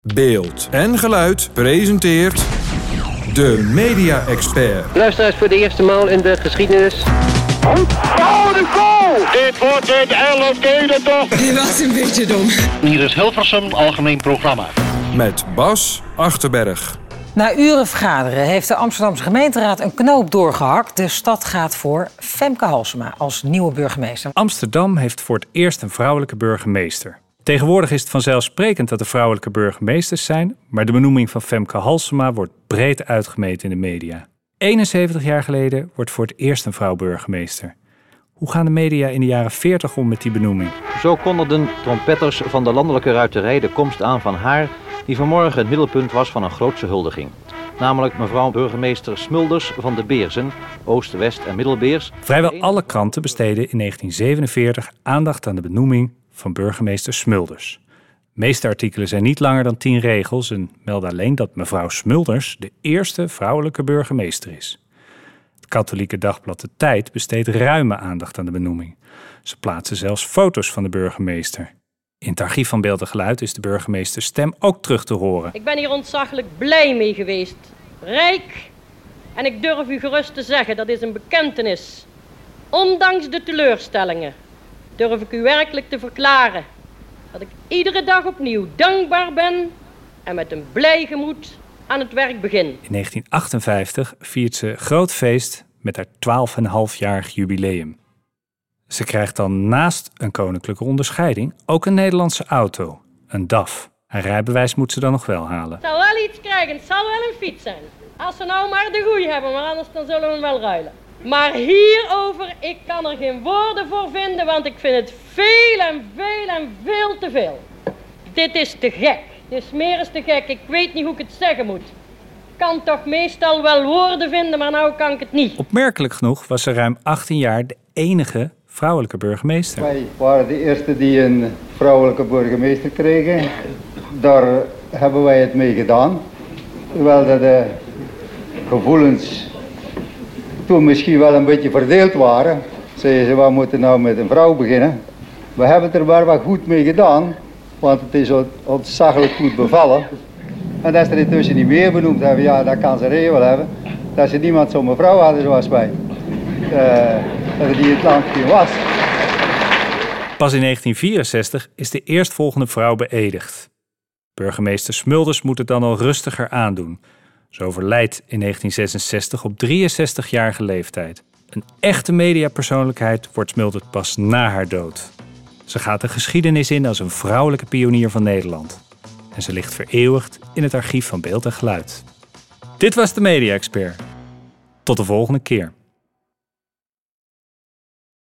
Beeld en geluid presenteert de Media-expert. Luisteraars, voor de eerste maal in de geschiedenis. De goal! Dit wordt het 11e toch? Die was een beetje dom. Hier is Hilversum Algemeen Programma. Met Bas Achterberg. Na uren vergaderen heeft de Amsterdamse gemeenteraad een knoop doorgehakt. De stad gaat voor Femke Halsema als nieuwe burgemeester. Amsterdam heeft voor het eerst een vrouwelijke burgemeester. Tegenwoordig is het vanzelfsprekend dat er vrouwelijke burgemeesters zijn, maar de benoeming van Femke Halsema wordt breed uitgemeten in de media. 71 jaar geleden wordt voor het eerst een vrouw burgemeester. Hoe gaan de media in de jaren 40 om met die benoeming? Zo kondigden trompetters van de landelijke ruiterij de komst aan van haar, die vanmorgen het middelpunt was van een grootse huldiging. Namelijk mevrouw burgemeester Smulders van de Beersen, Oost, West en Middelbeers. Vrijwel alle kranten besteden in 1947 aandacht aan de benoeming van burgemeester Smulders. De meeste artikelen zijn niet langer dan 10 regels en melden alleen dat mevrouw Smulders de eerste vrouwelijke burgemeester is. Het katholieke dagblad De Tijd besteedt ruime aandacht aan de benoeming. Ze plaatsen zelfs foto's van de burgemeester. In het archief van Beeld en Geluid is de burgemeesters stem ook terug te horen. Ik ben hier ontzaglijk blij mee geweest. Rijk. En ik durf u gerust te zeggen, dat is een bekentenis. Ondanks de teleurstellingen durf ik u werkelijk te verklaren dat ik iedere dag opnieuw dankbaar ben en met een blij gemoed aan het werk begin. In 1958 viert ze groot feest met haar 12,5-jarig jubileum. Ze krijgt dan naast een koninklijke onderscheiding ook een Nederlandse auto, een DAF. Haar rijbewijs moet ze dan nog wel halen. Het zal wel iets krijgen, het zal wel een fiets zijn. Als ze nou maar de goeie hebben, maar anders dan zullen we hem wel ruilen. Maar hierover, ik kan er geen woorden voor vinden, want ik vind het veel te veel. Dit is te gek. Dit is meer eens te gek. Ik weet niet hoe ik het zeggen moet. Ik kan toch meestal wel woorden vinden, maar nou kan ik het niet. Opmerkelijk genoeg was ze ruim 18 jaar de enige vrouwelijke burgemeester. Wij waren de eerste die een vrouwelijke burgemeester kregen. Daar hebben wij het mee gedaan. Hoewel de gevoelens toen misschien wel een beetje verdeeld waren. Zeiden ze, we moeten nou met een vrouw beginnen. We hebben er wel wat goed mee gedaan, want het is ontzaglijk goed bevallen. En dat ze er intussen niet meer benoemd hebben, ja, dat kan ze wel hebben. Dat ze niemand zo'n mevrouw hadden zoals wij. Dat die het land geen was. Pas in 1964 is de eerstvolgende vrouw beëdigd. Burgemeester Smulders moet het dan al rustiger aandoen. Ze overlijdt in 1966 op 63-jarige leeftijd. Een echte mediapersoonlijkheid wordt Smulders pas na haar dood. Ze gaat de geschiedenis in als een vrouwelijke pionier van Nederland. En ze ligt vereeuwigd in het archief van Beeld en Geluid. Dit was de Media-expert. Tot de volgende keer.